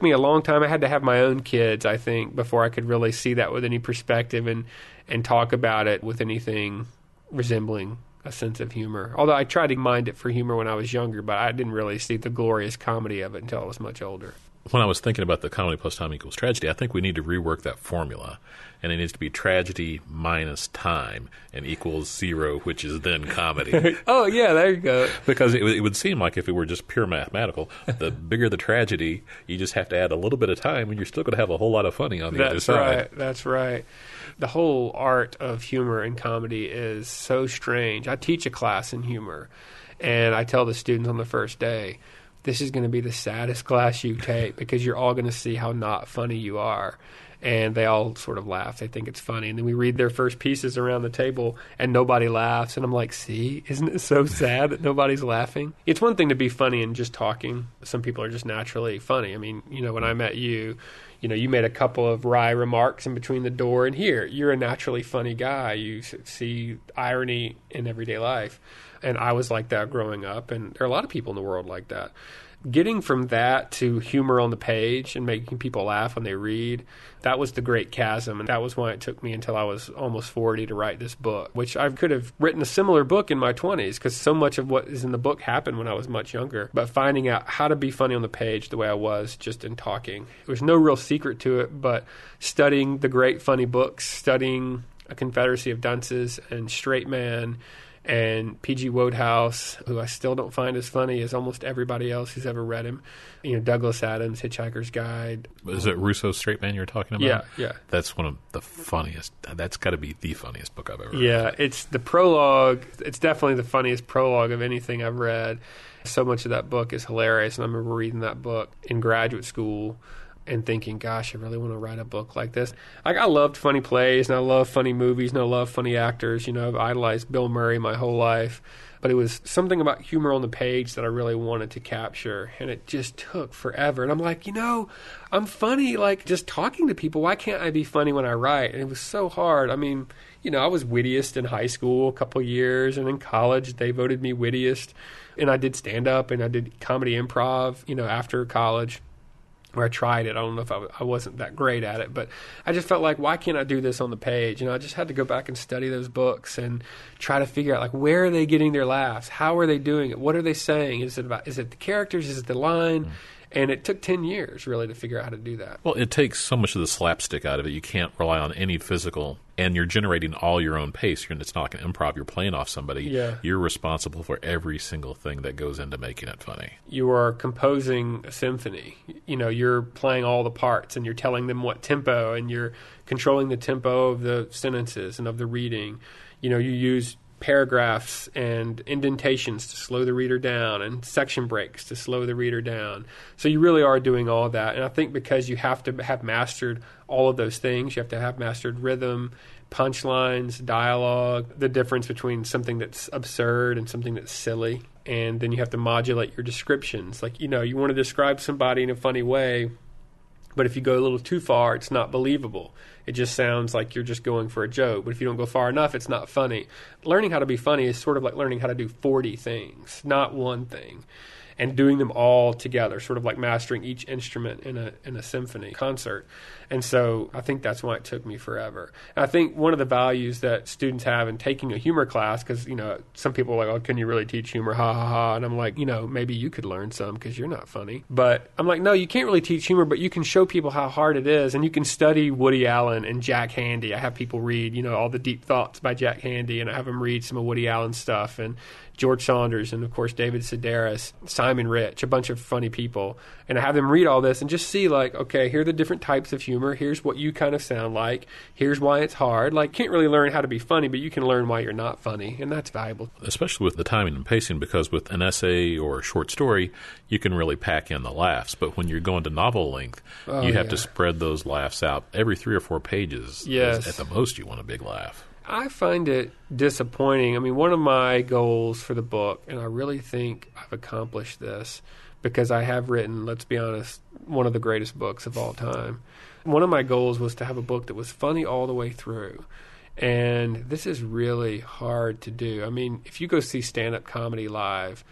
time. I had to have my own kids, I think, before I could really see that with any perspective and, and talk about it with anything resembling a sense of humor. Although I tried to mind it for humor when I was younger, but I didn't really see the glorious comedy of it until I was much older. When I was thinking about the comedy plus time equals tragedy, I think we need to rework that formula. And it needs to be tragedy minus time and equals zero, which is then comedy. Oh, yeah, there you go. Because it, it would seem like if it were just pure mathematical, the bigger the tragedy, you just have to add a little bit of time, and you're still going to have a whole lot of funny on the That's other side. Right. That's right. The whole art of humor and comedy is so strange. I teach a class in humor, and I tell the students on the first day, this is going to be the saddest class you take because you're all going to see how not funny you are. And they all sort of laugh. They think it's funny. And then we read their first pieces around the table, and nobody laughs. And I'm like, see, isn't it so sad that nobody's laughing? It's one thing to be funny and just talking. Some people are just naturally funny. I mean, you know, when I met you, you know, you made a couple of wry remarks in between the door and here. You're a naturally funny guy. You see irony in everyday life. And I was like that growing up. And there are a lot of people in the world like that. Getting from that to humor on the page and making people laugh when they read, that was the great chasm. And that was why it took me until I was almost forty to write this book, which I could have written a similar book in my twenties because so much of what is in the book happened when I was much younger. But finding out how to be funny on the page the way I was just in talking. There was no real secret to it, but studying the great funny books, studying A Confederacy of Dunces and Straight Man, and P G Wodehouse, who I still don't find as funny as almost everybody else who's ever read him. You know, Douglas Adams, Hitchhiker's Guide. Is it Russo's Straight Man you're talking about? Yeah, yeah. That's one of the funniest. That's got to be the funniest book I've ever read. Yeah, it's the prologue. It's definitely the funniest prologue of anything I've read. So much of that book is hilarious, and I remember reading that book in graduate school and thinking, gosh, I really want to write a book like this. Like, I loved funny plays, and I love funny movies, and I love funny actors. You know, I've idolized Bill Murray my whole life. But it was something about humor on the page that I really wanted to capture, and it just took forever. And I'm like, you know, I'm funny, like, just talking to people. Why can't I be funny when I write? And it was so hard. I mean, you know, I was wittiest in high school a couple years, and in college they voted me wittiest. And I did stand-up, and I did comedy improv, you know, after college, where I tried it. I don't know if I, I wasn't that great at it, but I just felt like, why can't I do this on the page? You know, I just had to go back and study those books and try to figure out, like, where are they getting their laughs? How are they doing it? What are they saying? Is it about, is it the characters? Is it the line? Mm. And it took ten years, really, to figure out how to do that. Well, it takes so much of the slapstick out of it. You can't rely on any physical, and you're generating all your own pace. You're, it's not like an improv. You're playing off somebody. Yeah. You're responsible for every single thing that goes into making it funny. You are composing a symphony. You know, you're playing all the parts, and you're telling them what tempo, and you're controlling the tempo of the sentences and of the reading. You know, you use paragraphs and indentations to slow the reader down and section breaks to slow the reader down. So you really are doing all of that. And I think because you have to have mastered all of those things, you have to have mastered rhythm, punchlines, dialogue, the difference between something that's absurd and something that's silly. And then you have to modulate your descriptions. Like, you know, you want to describe somebody in a funny way, but if you go a little too far, it's not believable. It just sounds like you're just going for a joke. But if you don't go far enough, it's not funny. Learning how to be funny is sort of like learning how to do forty things, not one thing, and doing them all together, sort of like mastering each instrument in a in a symphony concert. And so I think that's why it took me forever. And I think one of the values that students have in taking a humor class, because, you know, some people are like, oh, can you really teach humor? Ha, ha, ha. And I'm like, you know, maybe you could learn some because you're not funny. But I'm like, no, you can't really teach humor, but you can show people how hard it is. And you can study Woody Allen and Jack Handey. I have people read, you know, all the deep thoughts by Jack Handey, and I have them read some of Woody Allen's stuff, and George Saunders, and of course David Sedaris, Simon Rich, a bunch of funny people. And I have them read all this and just see, like, okay, here are the different types of humor. Here's what you kind of sound like. Here's why it's hard. Like, you can't really learn how to be funny, but you can learn why you're not funny, and that's valuable. Especially with the timing and pacing, because with an essay or a short story, you can really pack in the laughs. But when you're going to novel length, oh, you have yeah. to spread those laughs out. Every three or four pages, yes. At the most, you want a big laugh. I find it disappointing. I mean, one of my goals for the book, and I really think I've accomplished this because I have written, let's be honest, one of the greatest books of all time. One of my goals was to have a book that was funny all the way through. And this is really hard to do. I mean, if you go see stand-up comedy live,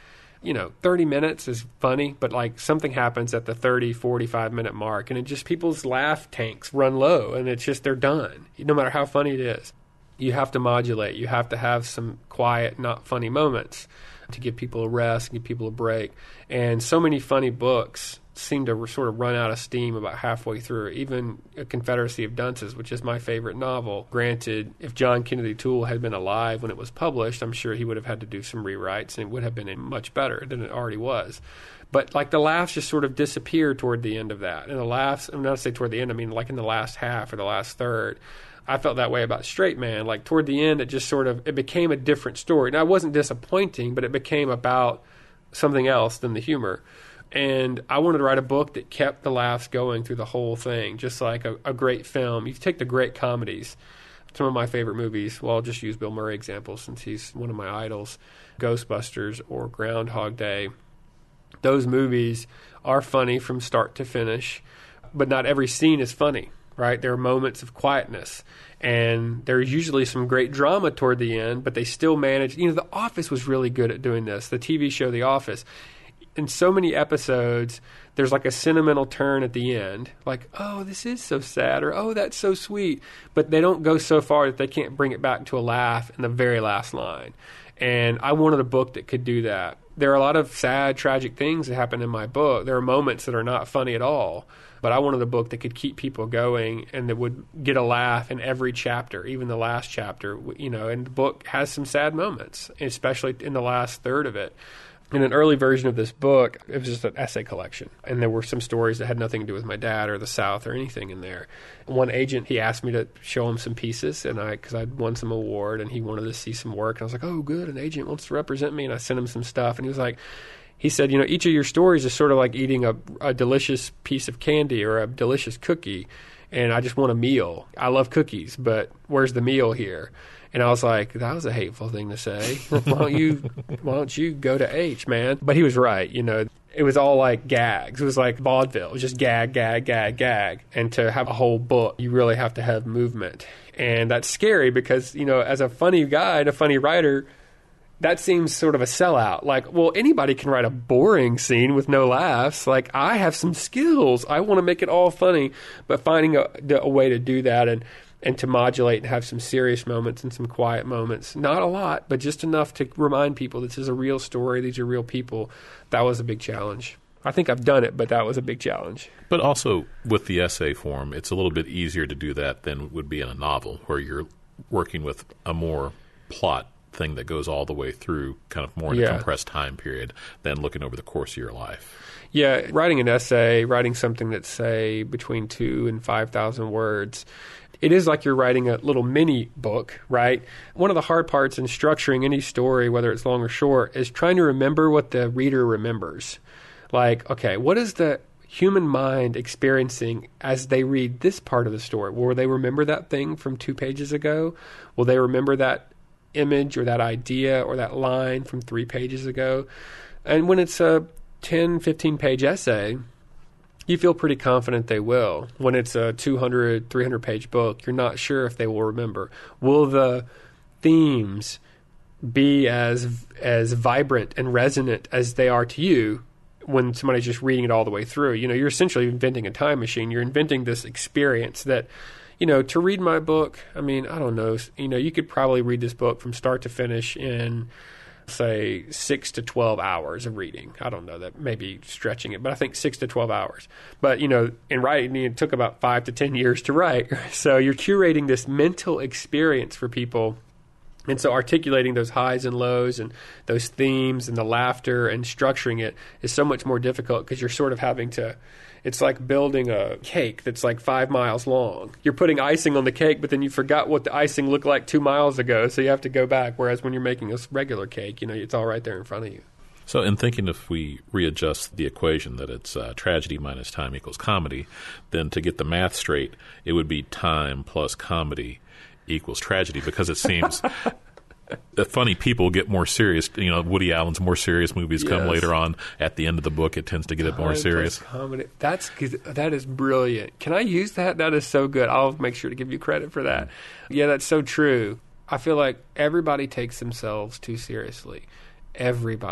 you know, thirty minutes is funny, but like something happens at the thirty, forty-five minute mark and it just, people's laugh tanks run low and it's just, they're done, no matter how funny it is. You have to modulate. You have to have some quiet, not funny moments to give people a rest, give people a break. And so many funny books seem to sort of run out of steam about halfway through. Even A Confederacy of Dunces, which is my favorite novel. Granted, if John Kennedy Toole had been alive when it was published, I'm sure he would have had to do some rewrites and it would have been much better than it already was. But like the laughs just sort of disappeared toward the end of that. And the laughs, I'm not to say toward the end, I mean like in the last half or the last third. I felt that way about Straight Man. Like toward the end, it just sort of, it became a different story. Now, it wasn't disappointing, but it became about something else than the humor. And I wanted to write a book that kept the laughs going through the whole thing, just like a, a great film. You take the great comedies, some of my favorite movies, well, I'll just use Bill Murray example since he's one of my idols, Ghostbusters or Groundhog Day. Those movies are funny from start to finish, but not every scene is funny. Right? There are moments of quietness, and there's usually some great drama toward the end, but they still manage. You know, The Office was really good at doing this, the T V show The Office. In so many episodes, there's like a sentimental turn at the end, like, oh, this is so sad, or oh, that's so sweet. But they don't go so far that they can't bring it back to a laugh in the very last line. And I wanted a book that could do that. There are a lot of sad, tragic things that happen in my book. There are moments that are not funny at all. But I wanted a book that could keep people going and that would get a laugh in every chapter, even the last chapter. You know, and the book has some sad moments, especially in the last third of it. In an early version of this book, it was just an essay collection. And there were some stories that had nothing to do with my dad or the South or anything in there. One agent, he asked me to show him some pieces, and I, because I'd won some award, and he wanted to see some work. And I was like, oh, good, an agent wants to represent me. And I sent him some stuff, and he was like, he said, you know, each of your stories is sort of like eating a, a delicious piece of candy or a delicious cookie, and I just want a meal. I love cookies, but where's the meal here? And I was like, that was a hateful thing to say. Why don't you, why don't you go to H, man? But he was right, you know. It was all like gags. It was like vaudeville. It was just gag, gag, gag, gag. And to have a whole book, you really have to have movement. And that's scary because, you know, as a funny guy and a funny writer, that seems sort of a sellout. Like, well, anybody can write a boring scene with no laughs. Like, I have some skills. I want to make it all funny. But finding a, a way to do that and, and to modulate and have some serious moments and some quiet moments. Not a lot, but just enough to remind people this is a real story. These are real people. That was a big challenge. I think I've done it, but that was a big challenge. But also, with the essay form, it's a little bit easier to do that than would be in a novel, where you're working with a more plot thing that goes all the way through, kind of more in yeah. a compressed time period than looking over the course of your life. Yeah, writing an essay, writing something that's, say, between two and five thousand words, it is like you're writing a little mini book, right? One of the hard parts in structuring any story, whether it's long or short, is trying to remember what the reader remembers. Like, okay, what is the human mind experiencing as they read this part of the story? Will they remember that thing from two pages ago? Will they remember that image or that idea or that line from three pages ago? And when it's a ten, fifteen page essay, you feel pretty confident they will. When it's a two hundred, three hundred page book, you're not sure if they will remember. Will the themes be as as vibrant and resonant as they are to you when somebody's just reading it all the way through? You know, you're essentially inventing a time machine. You're inventing this experience that, you know, to read my book, I mean, I don't know, you know, you could probably read this book from start to finish in, say, six to twelve hours of reading. I don't know, that may be stretching it, but I think six to twelve hours. But, you know, in writing, it took about five to ten years to write. So you're curating this mental experience for people. And so articulating those highs and lows and those themes and the laughter and structuring it is so much more difficult because you're sort of having to, it's like building a cake that's like five miles long. You're putting icing on the cake, but then you forgot what the icing looked like two miles ago, so you have to go back. Whereas when you're making a regular cake, you know, it's all right there in front of you. So in thinking if we readjust the equation that it's uh, tragedy minus time equals comedy, then to get the math straight, it would be time plus comedy equals tragedy, because it seems that funny people get more serious. You know, Woody Allen's more serious movies come Yes. later on. At the end of the book, it tends to get it more serious. Comedy. That's good. That is brilliant. Can I use that? That is so good. I'll make sure to give you credit for that. Yeah, that's so true. I feel like everybody takes themselves too seriously. Everybody.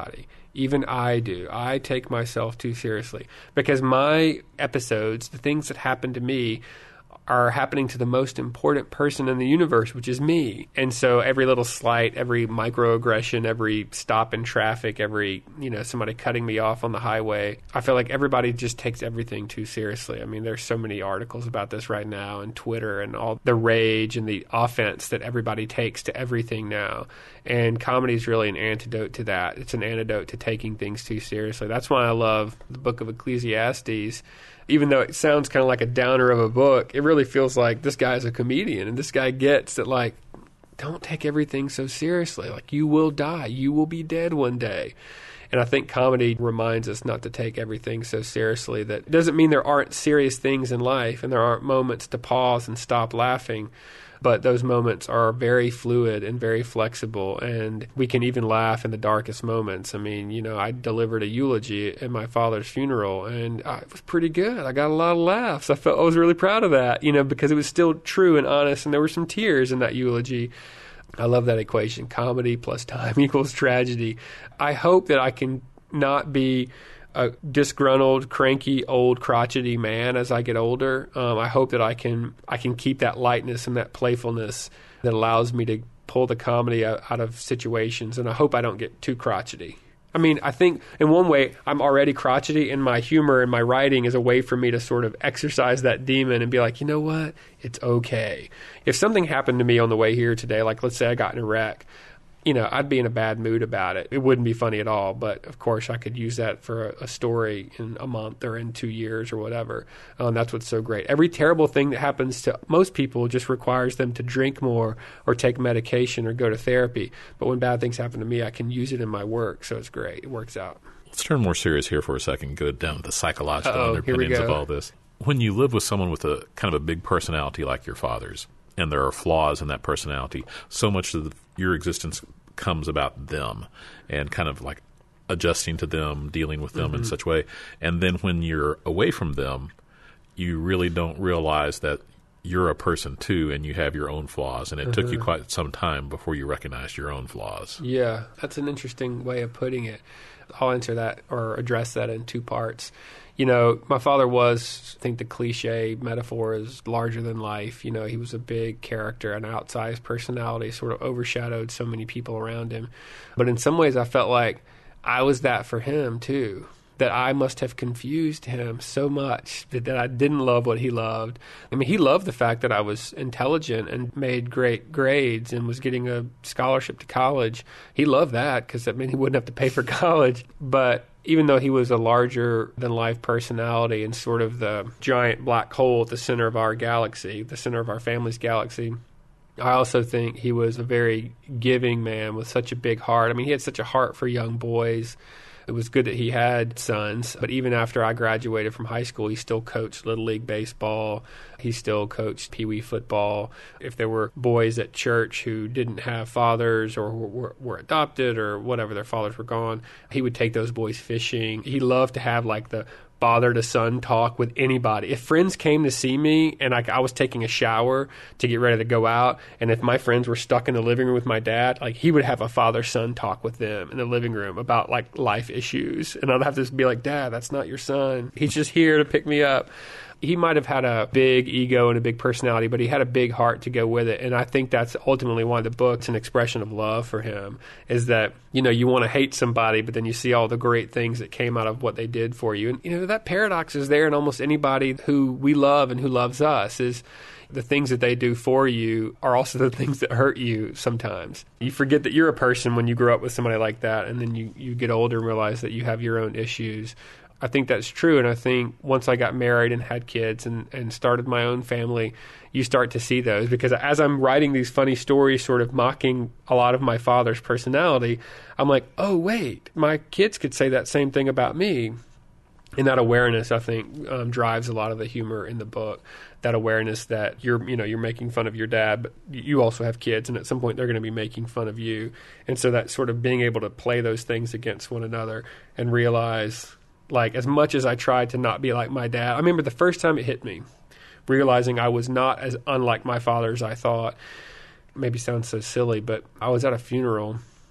Even I do. I take myself too seriously because my episodes, the things that happen to me, are happening to the most important person in the universe, which is me. And so every little slight, every microaggression, every stop in traffic, every, you know, somebody cutting me off on the highway, I feel like everybody just takes everything too seriously. I mean, there's so many articles about this right now, and Twitter, and all the rage and the offense that everybody takes to everything now. And comedy is really an antidote to that. It's an antidote to taking things too seriously. That's why I love the book of Ecclesiastes. Even though it sounds kind of like a downer of a book, it really feels like this guy's a comedian, and this guy gets that, like, don't take everything so seriously. Like, you will die. You will be dead one day. And I think comedy reminds us not to take everything so seriously. That it doesn't mean there aren't serious things in life and there aren't moments to pause and stop laughing. But those moments are very fluid and very flexible, and we can even laugh in the darkest moments. I mean, you know, I delivered a eulogy at my father's funeral, and I, it was pretty good. I got a lot of laughs. I felt I was really proud of that, you know, because it was still true and honest, and there were some tears in that eulogy. I love that equation. Comedy plus time equals tragedy. I hope that I can not be a disgruntled, cranky, old, crotchety man as I get older. Um, I hope that I can I can keep that lightness and that playfulness that allows me to pull the comedy out, out of situations. And I hope I don't get too crotchety. I mean, I think in one way I'm already crotchety, and my humor and my writing is a way for me to sort of exercise that demon and be like, you know what? It's okay. If something happened to me on the way here today, like let's say I got in a wreck, you know, I'd be in a bad mood about it. It wouldn't be funny at all. But, of course, I could use that for a, a story in a month or in two years or whatever. Um, that's what's so great. Every terrible thing that happens to most people just requires them to drink more or take medication or go to therapy. But when bad things happen to me, I can use it in my work. So it's great. It works out. Let's turn more serious here for a second, go down to the psychological Uh-oh, underpinnings of all this. When you live with someone with a kind of a big personality like your father's, and there are flaws in that personality, so much of the, your existence comes about them and kind of like adjusting to them, dealing with them mm-hmm. in such a way. And then when you're away from them, you really don't realize that you're a person too, and you have your own flaws. And it uh-huh. took you quite some time before you recognized your own flaws. Yeah, that's an interesting way of putting it. I'll answer that or address that in two parts. You know, my father was, I think the cliche metaphor is larger than life. You know, he was a big character, an outsized personality, sort of overshadowed so many people around him. But in some ways, I felt like I was that for him, too. That I must have confused him so much that, that I didn't love what he loved. I mean, he loved the fact that I was intelligent and made great grades and was getting a scholarship to college. He loved that because that meant he wouldn't have to pay for college. But even though he was a larger-than-life personality and sort of the giant black hole at the center of our galaxy, the center of our family's galaxy, I also think he was a very giving man with such a big heart. I mean, he had such a heart for young boys. It was good that he had sons, but even after I graduated from high school, he still coached Little League Baseball. He still coached Pee Wee football. If there were boys at church who didn't have fathers or were, were adopted or whatever, their fathers were gone, he would take those boys fishing. He loved to have like the father to son talk with anybody. If friends came to see me and I, I was taking a shower to get ready to go out, and if my friends were stuck in the living room with my dad, like he would have a father son talk with them in the living room about like life issues, and I'd have to be like, Dad, that's not your son. He's just here to pick me up. He might have had a big ego and a big personality, but he had a big heart to go with it. And I think that's ultimately why the book's an expression of love for him, is that, you know, you want to hate somebody, but then you see all the great things that came out of what they did for you. And, you know, that paradox is there in almost anybody who we love and who loves us, is the things that they do for you are also the things that hurt you sometimes. You forget that you're a person when you grow up with somebody like that, and then you, you get older and realize that you have your own issues. I think that's true, and I think once I got married and had kids and, and started my own family, you start to see those. Because as I'm writing these funny stories sort of mocking a lot of my father's personality, I'm like, oh, wait, my kids could say that same thing about me. And that awareness, I think, um, drives a lot of the humor in the book. That awareness that you're, you know, you're making fun of your dad, but you also have kids, and at some point they're going to be making fun of you. And so that sort of being able to play those things against one another and realize, like, as much as I tried to not be like my dad, I remember the first time it hit me, realizing I was not as unlike my father as I thought. Maybe sounds so silly, but I was at a funeral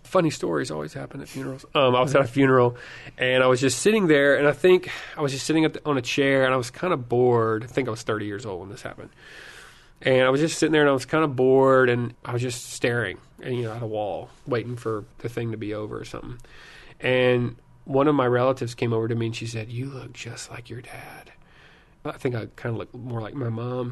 funny stories always happen at funerals. Um, I was at a funeral, and I was just sitting there, and I think I was just sitting at the, on a chair, and I was kind of bored. I think I was thirty years old when this happened. And I was just sitting there, and I was kind of bored, and I was just staring, and, you know, at a wall, waiting for the thing to be over or something. And one of my relatives came over to me, and she said, "You look just like your dad." I think I kind of look more like my mom.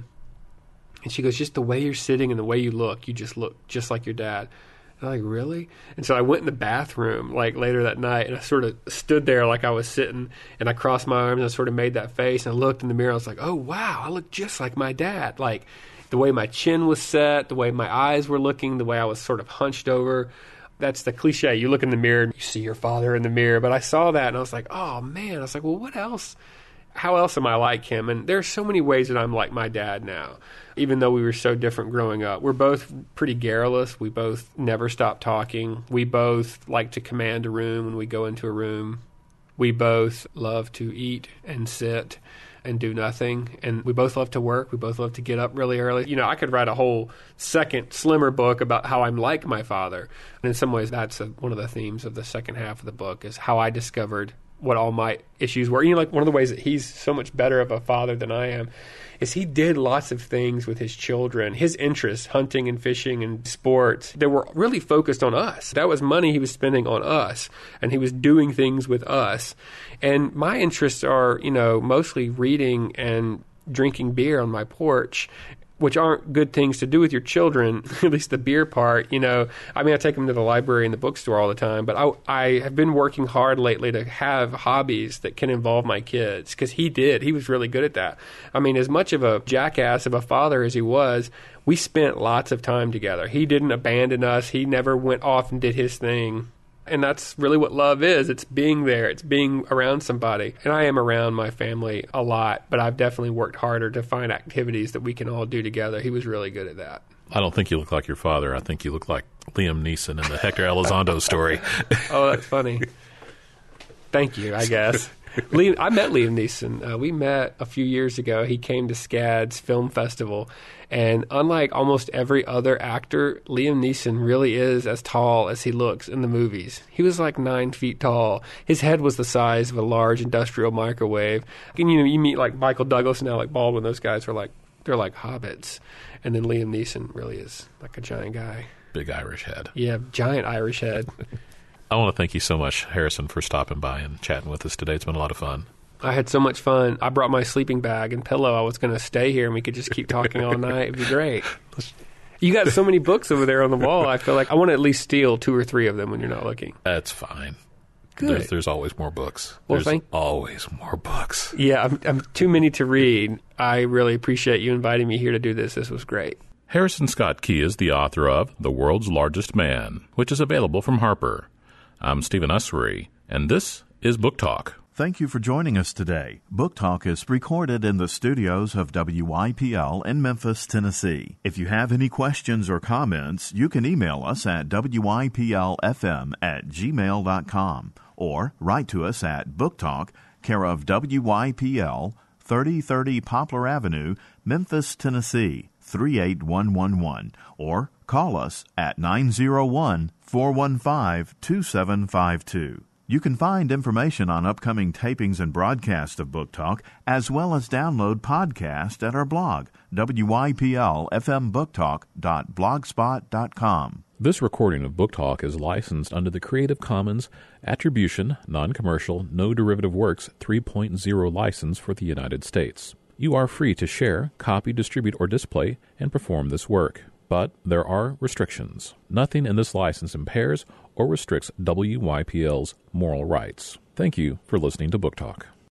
And she goes, "Just the way you're sitting and the way you look, you just look just like your dad." And I'm like, "Really?" And so I went in the bathroom like later that night, and I sort of stood there like I was sitting, and I crossed my arms and I sort of made that face, and I looked in the mirror. I was like, "Oh, wow, I look just like my dad." Like the way my chin was set, the way my eyes were looking, the way I was sort of hunched over. That's the cliche. You look in the mirror and you see your father in the mirror. But I saw that and I was like, oh, man. I was like, well, what else? How else am I like him? And there are so many ways that I'm like my dad now, even though we were so different growing up. We're both pretty garrulous. We both never stop talking. We both like to command a room when we go into a room. We both love to eat and sit and do nothing. And we both love to work. We both love to get up really early. You know, I could write a whole second, slimmer book about how I'm like my father. And in some ways, that's a, one of the themes of the second half of the book is how I discovered what all my issues were. You know, like one of the ways that he's so much better of a father than I am is he did lots of things with his children. His interests, hunting and fishing and sports, they were really focused on us. That was money he was spending on us, and he was doing things with us. And my interests are, you know, mostly reading and drinking beer on my porch, which aren't good things to do with your children, at least the beer part. You know, I mean, I take them to the library and the bookstore all the time, but I, I have been working hard lately to have hobbies that can involve my kids, because he did. He was really good at that. I mean, as much of a jackass of a father as he was, we spent lots of time together. He didn't abandon us. He never went off and did his thing. And that's really what love is. It's being there. It's being around somebody. And I am around my family a lot, but I've definitely worked harder to find activities that we can all do together. He was really good at that. I don't think you look like your father. I think you look like Liam Neeson in the Hector Elizondo story. Oh, that's funny. Thank you, I guess. Liam, I met Liam Neeson. Uh, we met a few years ago. He came to SCAD's film festival. And unlike almost every other actor, Liam Neeson really is as tall as he looks in the movies. He was like nine feet tall. His head was the size of a large industrial microwave. And, you know, you meet like Michael Douglas and Alec Baldwin. Those guys are like, they're like hobbits. And then Liam Neeson really is like a giant guy. Big Irish head. Yeah, giant Irish head. I want to thank you so much, Harrison, for stopping by and chatting with us today. It's been a lot of fun. I had so much fun. I brought my sleeping bag and pillow. I was going to stay here and we could just keep talking all night. It'd be great. You got so many books over there on the wall. I feel like I want to at least steal two or three of them when you're not looking. That's fine. Good. There's, there's always more books. Well, there's thank- always more books. Yeah, I'm, I'm too many to read. I really appreciate you inviting me here to do this. This was great. Harrison Scott Key is the author of The World's Largest Man, which is available from Harper. I'm Stephen Ussery, and this is Book Talk. Thank you for joining us today. Book Talk is recorded in the studios of W Y P L in Memphis, Tennessee. If you have any questions or comments, you can email us at W Y P L F M at gmail dot com or write to us at Book Talk, care of W Y P L, thirty thirty Poplar Avenue, Memphis, Tennessee, three eight one one one, or call us at nine zero one, four one five, two seven five two. You can find information on upcoming tapings and broadcasts of Book Talk, as well as download podcasts at our blog, W Y P L F M book talk dot blogspot dot com. This recording of Book Talk is licensed under the Creative Commons Attribution, Non-Commercial, No Derivative Works three point oh license for the United States. You are free to share, copy, distribute, or display, and perform this work. But there are restrictions. Nothing in this license impairs or restricts W Y P L's moral rights. Thank you for listening to Book Talk.